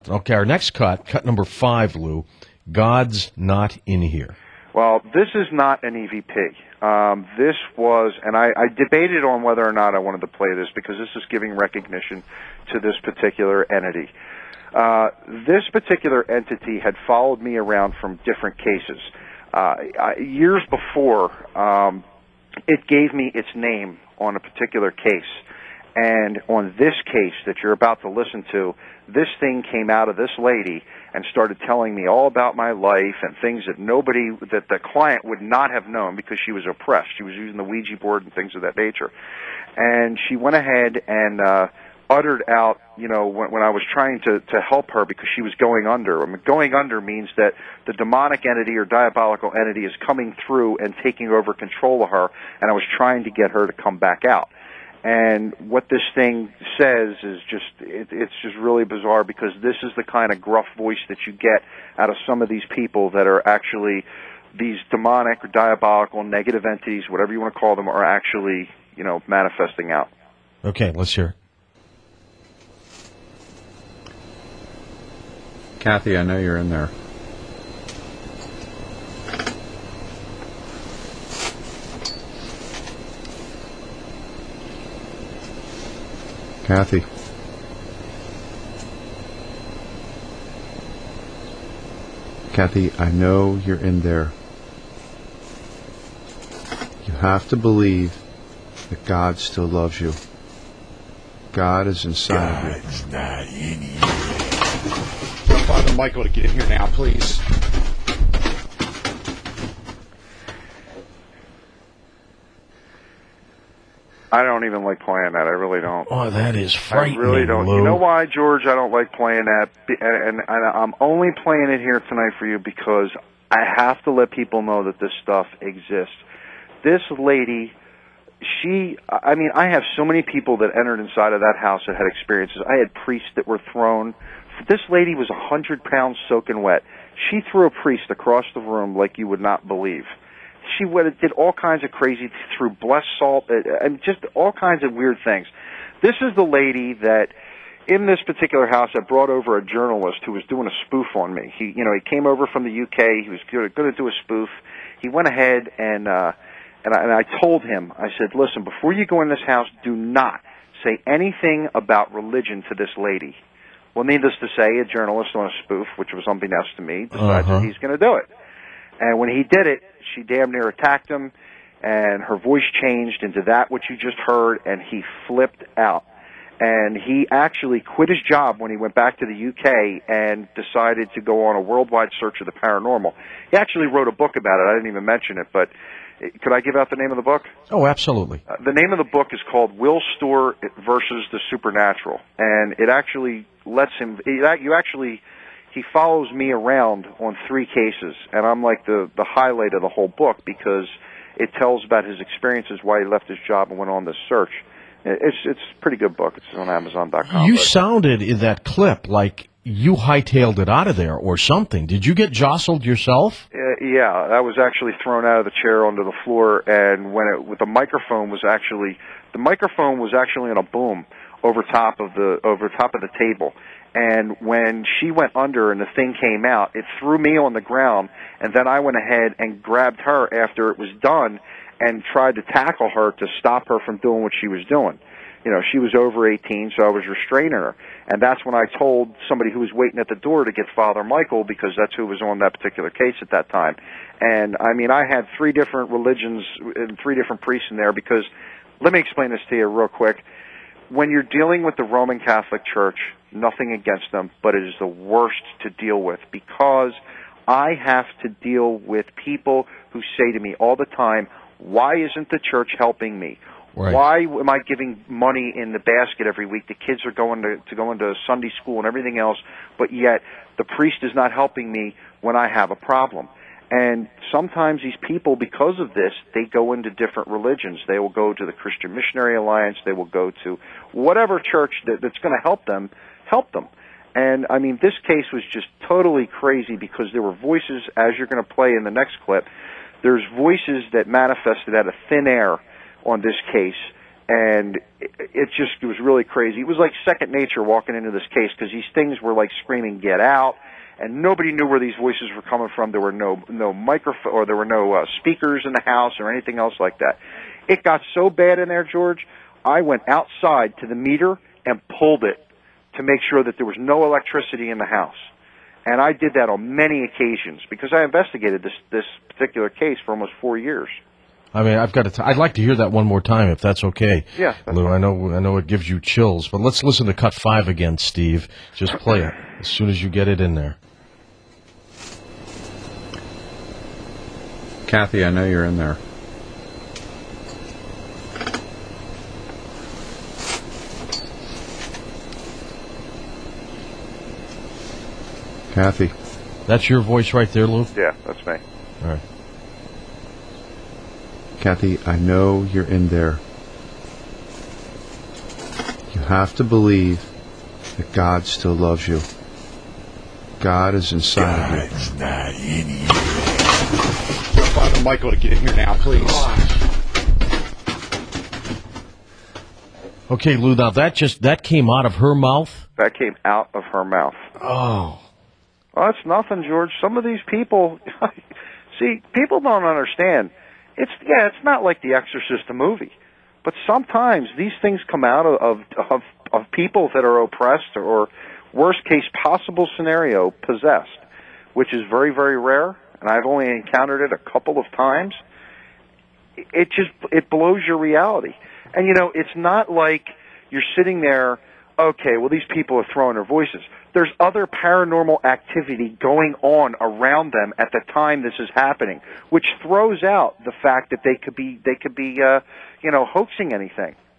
Okay, our next cut number 5, Lou, God's Not in Here. Well, this is not an EVP. This was, and I debated on whether or not I wanted to play this because this is giving recognition to this particular entity. This particular entity had followed me around from different cases. Years before, it gave me its name on a particular case. And on this case that you're about to listen to, this thing came out of this lady and started telling me all about my life and things that that the client would not have known because she was oppressed. She was using the Ouija board and things of that nature. And she went ahead and uttered out, when I was trying to help her because she was going under. I mean, going under means that the demonic entity or diabolical entity is coming through and taking over control of her, and I was trying to get her to come back out. And what this thing says is it's just really bizarre because this is the kind of gruff voice that you get out of some of these people that are actually these demonic or diabolical negative entities, whatever you want to call them, are actually, manifesting out. Okay, let's hear it. Kathy, I know you're in there. Kathy. Kathy, I know you're in there. You have to believe that God still loves you. God is inside of you. God's not in here. Father Michael to get in here now, please. I don't even like playing that. I really don't. Oh, that is frightening, I really don't. Lou. You know why, George, I don't like playing that? And I'm only playing it here tonight for you because I have to let people know that this stuff exists. This lady, I have so many people that entered inside of that house that had experiences. I had priests that were thrown. This lady was 100 pounds soaking wet. She threw a priest across the room like you would not believe. She did all kinds of crazy, threw blessed salt, and just all kinds of weird things. This is the lady that, in this particular house, I brought over a journalist who was doing a spoof on me. He came over from the UK. He was going to do a spoof. He went ahead and I told him, I said, listen, before you go in this house, do not say anything about religion to this lady. Well, needless to say, a journalist on a spoof, which was unbeknownst to me, decided that he's going to do it. And when he did it, she damn near attacked him, and her voice changed into that which you just heard, and he flipped out. And he actually quit his job when he went back to the UK and decided to go on a worldwide search of the paranormal. He actually wrote a book about it. I didn't even mention it, but could I give out the name of the book? Oh, absolutely. The name of the book is called Will Storr versus the Supernatural, and it actually lets him... He follows me around on 3 cases, and I'm like the highlight of the whole book because it tells about his experiences, why he left his job and went on this search. It's a pretty good book. It's on Amazon.com. You sounded in that clip like you hightailed it out of there or something. Did you get jostled yourself? Yeah, I was actually thrown out of the chair onto the floor, and the microphone was actually on a boom over top of the table. And when she went under and the thing came out, it threw me on the ground, and then I went ahead and grabbed her after it was done and tried to tackle her to stop her from doing what she was doing. She was over 18, so I was restraining her. And that's when I told somebody who was waiting at the door to get Father Michael, because that's who was on that particular case at that time. And, I had 3 different religions and 3 different priests in there because, let me explain this to you real quick. When you're dealing with the Roman Catholic Church, nothing against them, but it is the worst to deal with because I have to deal with people who say to me all the time, why isn't the church helping me? Right. Why am I giving money in the basket every week? The kids are going to Sunday school and everything else, but yet the priest is not helping me when I have a problem. And sometimes these people, because of this, they go into different religions. They will go to the Christian Missionary Alliance. They will go to whatever church that's going to help them. And, this case was just totally crazy because there were voices, as you're going to play in the next clip, there's voices that manifested out of thin air on this case, And it was really crazy. It was like second nature walking into this case because these things were like screaming, "Get out!" And nobody knew where these voices were coming from. There were no microphone, or there were no speakers in the house or anything else like that. It got so bad in there, George, I went outside to the meter and pulled it to make sure that there was no electricity in the house. And I did that on many occasions because I investigated this particular case for almost 4 years. I mean, I'd like to hear that one more time, if that's okay. Yeah, that's Lou, fine. I know it gives you chills, but let's listen to cut 5 again, Steve. Just play it as soon as you get it in there. Kathy, I know you're in there. Kathy. That's your voice right there, Lou? Yeah, that's me. All right. Kathy, I know you're in there. You have to believe that God still loves you. God is inside of you. God's not in here. Father Michael to get in here now, please. Okay, Lou, now that came out of her mouth? That came out of her mouth. Oh. Well, that's nothing, George. Some of these people, see, people don't understand. It's not like The Exorcist, the movie, but sometimes these things come out of people that are oppressed or, worst case possible scenario, possessed, which is very, very rare, and I've only encountered it a couple of times. It blows your reality. And, it's not like you're sitting there, okay, well, these people are throwing their voices. There's other paranormal activity going on around them at the time this is happening, which throws out the fact that they could be hoaxing anything.